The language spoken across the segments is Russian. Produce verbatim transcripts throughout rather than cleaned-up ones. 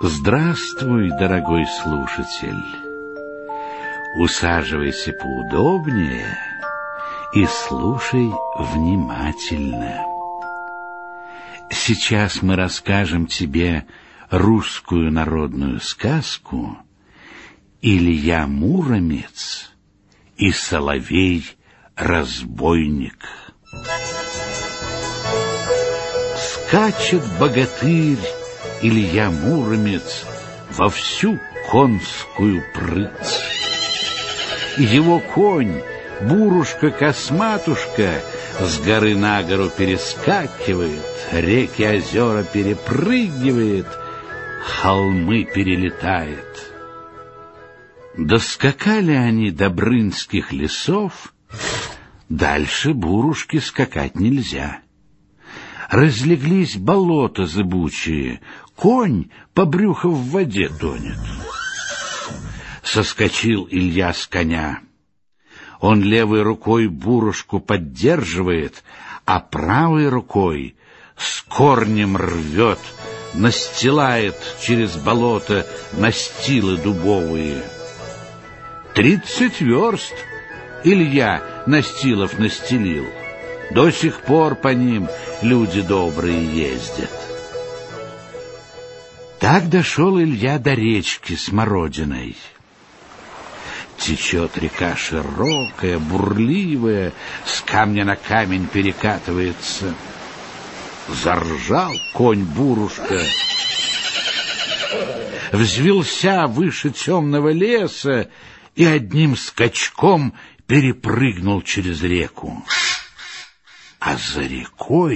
Здравствуй, дорогой слушатель. Усаживайся поудобнее и слушай внимательно. Сейчас мы расскажем тебе русскую народную сказку «Илья Муромец и Соловей-разбойник». Скачет богатырь Илья Муромец во всю конскую прыть. Его конь, Бурушка-Косматушка, с горы на гору перескакивает, реки, озера перепрыгивает, холмы перелетает. Доскакали они до Брынских лесов, дальше Бурушки скакать нельзя. Разлеглись болота зыбучие, конь по брюху в воде тонет. Соскочил Илья с коня. Он левой рукой Бурушку поддерживает, а правой рукой с корнем рвет, настилает через болото настилы дубовые. Тридцать верст Илья настилов настелил. До сих пор по ним люди добрые ездят. Так дошел Илья до речки Смородиной. Течет река широкая, бурливая, с камня на камень перекатывается. Заржал конь Бурушка, взвился выше темного леса и одним скачком перепрыгнул через реку. А за рекой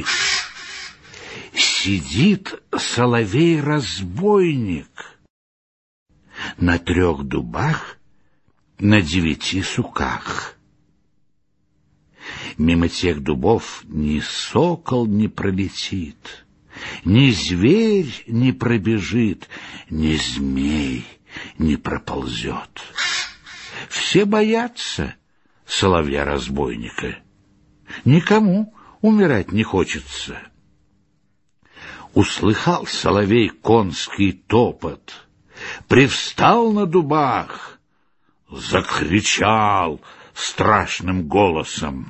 сидит Соловей-разбойник на трех дубах, на девяти суках. Мимо тех дубов ни сокол не пролетит, ни зверь не пробежит, ни змей не проползет. Все боятся Соловья-разбойника. Никому умирать не хочется. Услыхал соловей конский топот, привстал на дубах, закричал страшным голосом: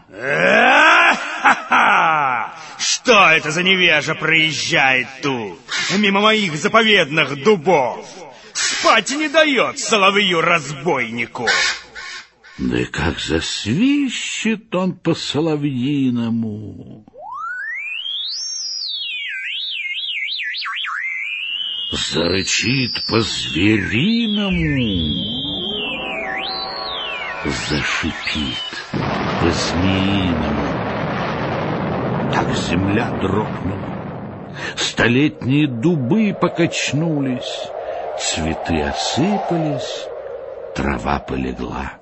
«Что это за невежа проезжает тут, мимо моих заповедных дубов? Спать не дает соловью-разбойнику!» Да и как засвищет он по-соловьиному. Зарычит по-звериному, зашипит по-змеиному. Так земля дрогнула, столетние дубы покачнулись, цветы осыпались, трава полегла.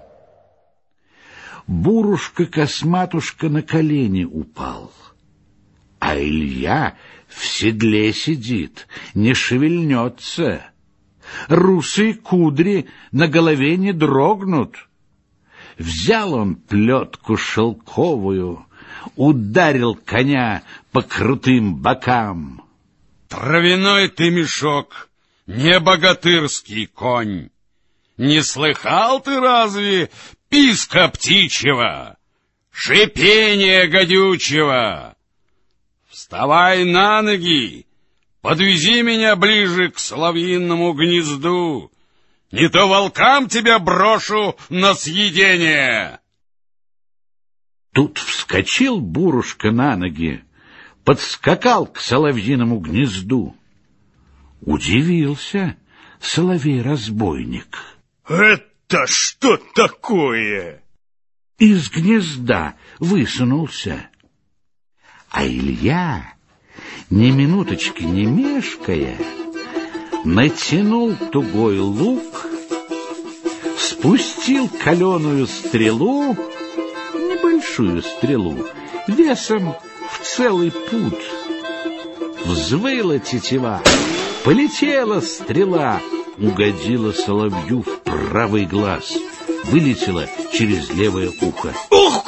Бурушка-Косматушка на колени упал, а Илья в седле сидит, не шевельнется. Русые кудри на голове не дрогнут. Взял он плетку шелковую, ударил коня по крутым бокам. «Травяной ты мешок, не богатырский конь! Не слыхал ты разве писка птичьего, шипение гадючего? Вставай на ноги, подвези меня ближе к соловьиному гнезду, не то волкам тебя брошу на съедение!» Тут вскочил Бурушка на ноги, подскакал к соловьиному гнезду. Удивился соловей-разбойник. «Это что такое?» Из гнезда высунулся. А Илья, ни минуточки не мешкая, натянул тугой лук, спустил каленую стрелу, небольшую стрелу, весом в целый пуд. Взвыла тетива, полетела стрела, угодила соловью в правый глаз, вылетела через левое ухо. «Ух!»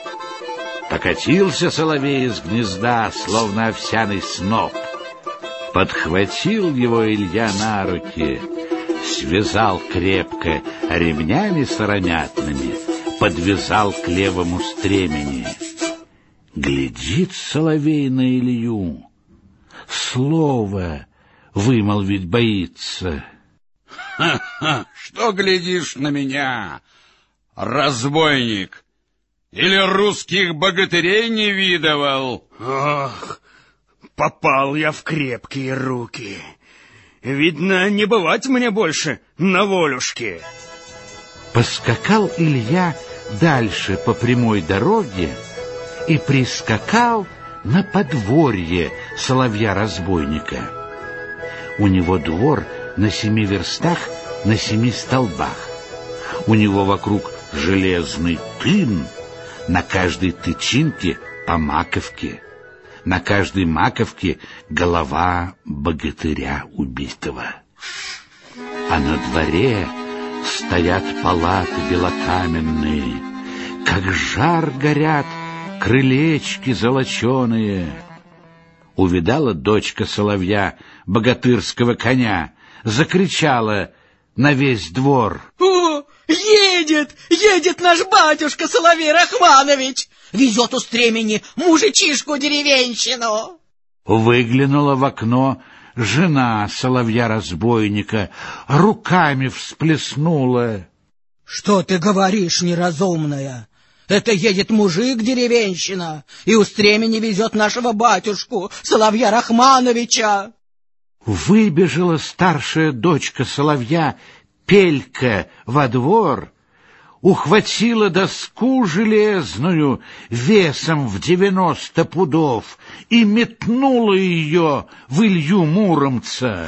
Покатился соловей из гнезда, словно овсяный сноп. Подхватил его Илья на руки, связал крепко ремнями соронятными, подвязал к левому стремени. Глядит соловей на Илью, слово вымолвить боится. Ха-ха, что глядишь на меня, разбойник? Или русских богатырей не видывал? Ах, попал я в крепкие руки. Видно, не бывать мне больше на волюшке. Поскакал Илья дальше по прямой дороге и прискакал на подворье соловья-разбойника. У него двор на семи верстах, на семи столбах. У него вокруг железный тын, на каждой тычинке по маковке, на каждой маковке голова богатыря убитого. А на дворе стоят палаты белокаменные, как жар горят крылечки золоченые. Увидала дочка соловья богатырского коня, закричала на весь двор: «О, едет, едет наш батюшка Соловей Рахманович! Везет у стремени мужичишку-деревенщину!» Выглянула в окно жена соловья-разбойника, руками всплеснула. «Что ты говоришь, неразумная? Это едет мужик-деревенщина, и у стремени везет нашего батюшку, Соловья Рахмановича!» Выбежала старшая дочка соловья, Пелька, во двор, ухватила доску железную весом в девяносто пудов и метнула ее в Илью Муромца.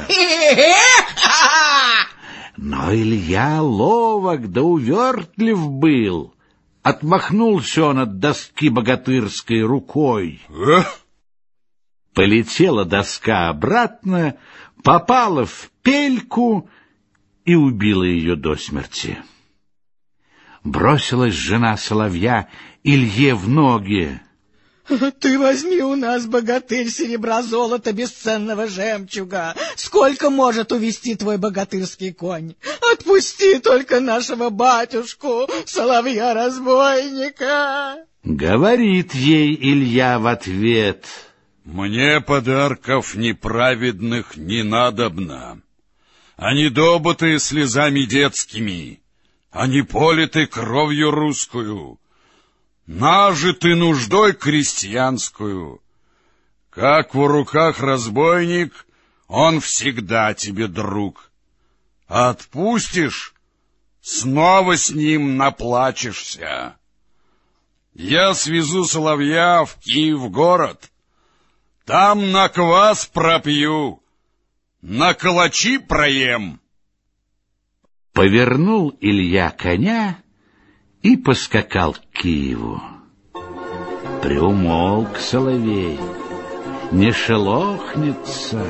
Но Илья ловок да увертлив был. Отмахнулся он от доски богатырской рукой. Полетела доска обратно, попала в Пельку и убила ее до смерти. Бросилась жена соловья Илье в ноги. «Ты возьми у нас, богатырь, серебра, золота, бесценного жемчуга. Сколько может увести твой богатырский конь? Отпусти только нашего батюшку, соловья-разбойника!» Говорит ей Илья в ответ: «Мне подарков неправедных не надобно. Они добытые слезами детскими, они политы кровью русскую, нажиты нуждой крестьянскую. Как в руках разбойник, он всегда тебе друг. Отпустишь, снова с ним наплачешься. Я свезу соловья в Киев город, там на квас пропью, на калачи проем». Повернул Илья коня и поскакал к Киеву. Приумолк соловей, не шелохнется.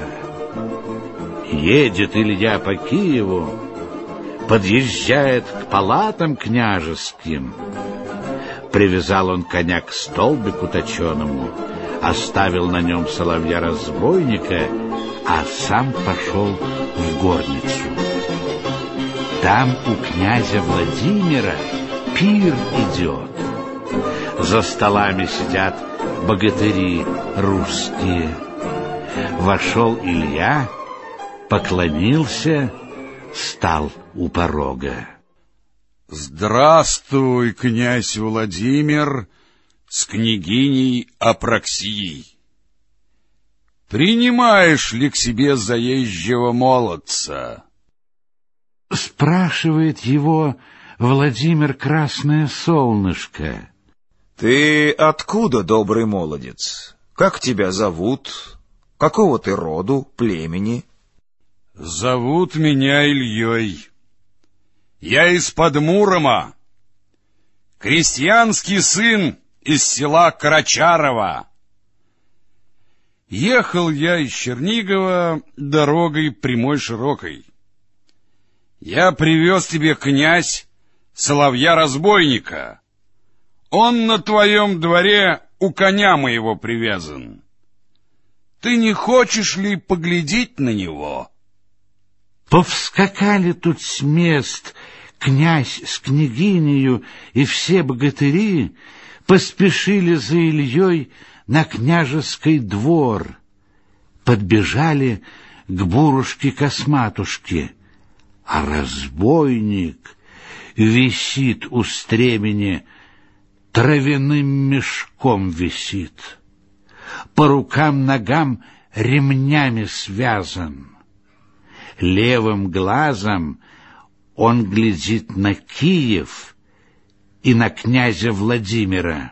Едет Илья по Киеву, подъезжает к палатам княжеским. Привязал он коня к столбику точеному, оставил на нем соловья-разбойника, а сам пошел в горницу. Там у князя Владимира пир идет. За столами сидят богатыри русские. Вошел Илья, поклонился, стал у порога. «Здравствуй, князь Владимир, с княгиней Апраксией. Принимаешь ли к себе заезжего молодца?» Спрашивает его Владимир Красное Солнышко. «Ты откуда, добрый молодец? Как тебя зовут? Какого ты роду, племени?» «Зовут меня Ильей. Я из-под Мурома, крестьянский сын из села Карачарова. Ехал я из Чернигова дорогой прямой широкой. Я привез тебе, князь, соловья-разбойника. Он на твоем дворе у коня моего привязан. Ты не хочешь ли поглядеть на него? Повскакали тут с мест князь с княгинею, и все богатыри поспешили за Ильей на княжеский двор. Подбежали к Бурушке-Косматушке, а разбойник висит у стремени, травяным мешком висит, по рукам-ногам ремнями связан. Левым глазом он глядит на Киев и на князя Владимира.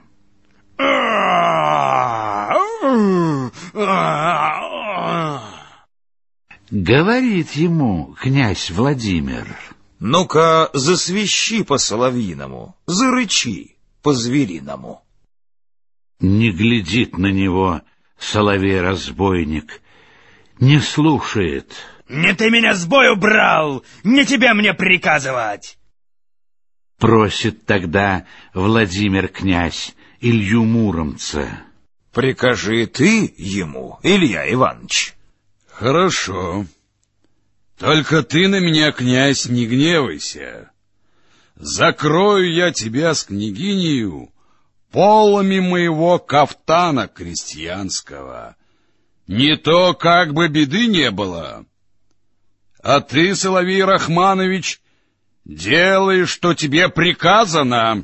Говорит ему князь Владимир: ну-ка, засвищи по-соловьиному, зарычи по-звериному. Не глядит на него соловей-разбойник, не слушает. Не ты меня с бою брал, не тебе мне приказывать. Просит тогда Владимир князь Илью Муромца: прикажи ты ему, Илья Иванович. Хорошо. Только ты на меня, князь, не гневайся. Закрою я тебя с княгинею полами моего кафтана крестьянского. Не то как бы беды не было. А ты, Соловей Рахманович, делай, что тебе приказано.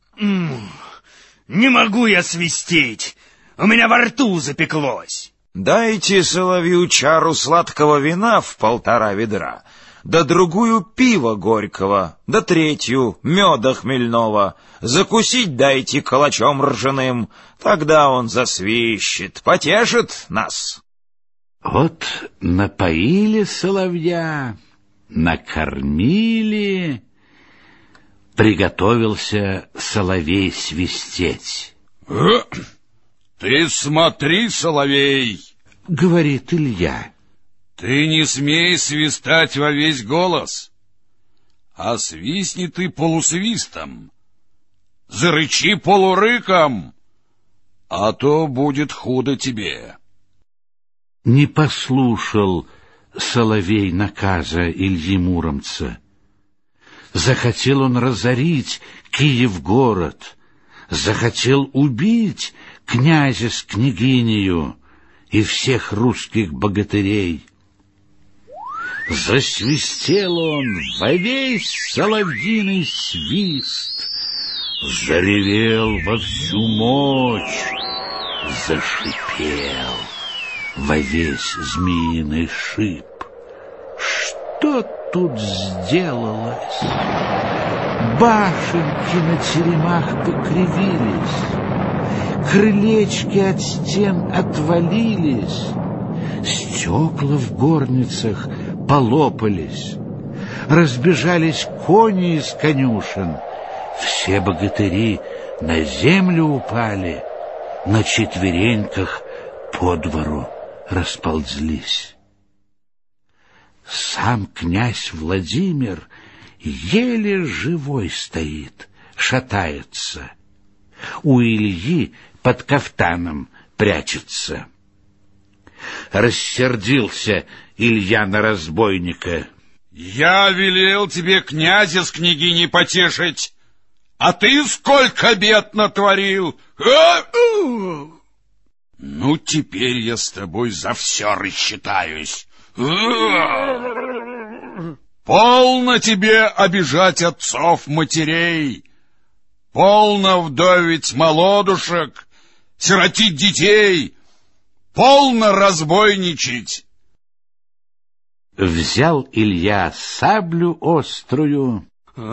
Не могу я свистеть, у меня во рту запеклось. Дайте соловью чару сладкого вина в полтора ведра, да другую пива горького, да третью меда хмельного. Закусить дайте калачом ржаным, тогда он засвищет, потешит нас. Вот напоили соловья, накормили, приготовился соловей свистеть. Ты смотри, соловей, — говорит Илья, — ты не смей свистать во весь голос, а свистни ты полусвистом, зарычи полурыком, а то будет худо тебе. Не послушал соловей наказа Ильи Муромца. Захотел он разорить Киев-город, захотел убить князя с княгинею и всех русских богатырей. Засвистел он во весь соловьиный свист, заревел во всю мощь, зашипел во весь змеиный шип. Что тут сделалось? Башенки на теремах покривились, крылечки от стен отвалились, стекла в горницах полопались, разбежались кони из конюшен, все богатыри на землю упали, на четвереньках по двору расползлись. Сам князь Владимир еле живой стоит, шатается. У Ильи под кафтаном прячется. Рассердился Илья на разбойника. Я велел тебе князя с княгиней потешить, а ты сколько бед натворил! А? Ну, теперь я с тобой за все рассчитаюсь. Полно тебе обижать отцов-матерей, полно вдовить молодушек, сиротить детей, полно разбойничать. Взял Илья саблю острую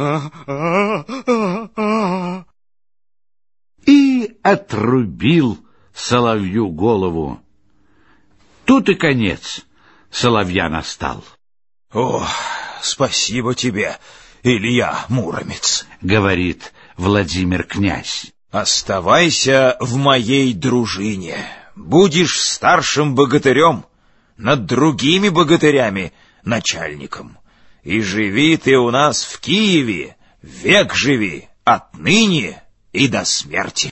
и отрубил соловью голову. Тут и конец соловья настал. О, спасибо тебе, Илья Муромец, — говорит Владимир князь. Оставайся в моей дружине, будешь старшим богатырем, над другими богатырями начальником. И живи ты у нас в Киеве, век живи, отныне и до смерти.